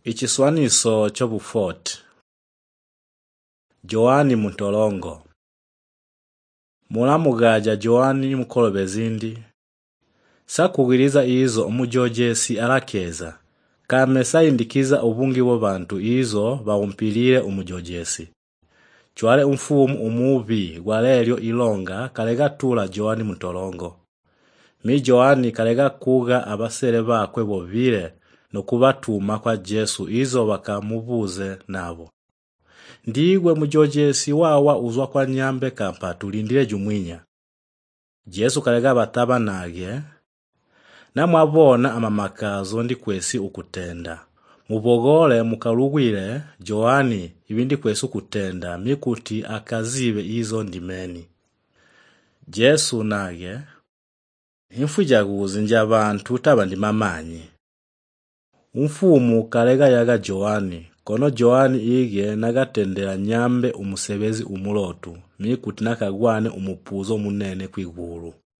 Ichiswaniso chobufoti. Joani Muntolongo. Mulamugaja Joani mukolobe zindi. Sakugiriza izo umujojesi alakeza. Kame sayindikiza ubungi w'abantu izo bawumpilire umujojesi. Chwale umfumu umubi gwalelyo ilonga kalega tula Joani Muntolongo. Mi Joani kalega kuga abasere bakwe bobile no kubatuma kwa Jesu izo bakamubuze nabo. Ndigwe mujojesi wawa uzwa kwa nyambe kampa tulindile jumwinya. Jesu kalega bataba nage. Namwabona amamakazo ndi kwesi ukutenda. Mubogole mukalugwile Joani ibindi kwesi ukutenda mikuti akazibe izo ndimeni. Jesu nage. Infujaguzi nja abantu taba ndimamanyi. Umfumu kalega yaga Joani. Kono Joani ige nagatendera nyambe umusebezi umulotu. Mikuti nakagwane umupuzo munene kwiguru.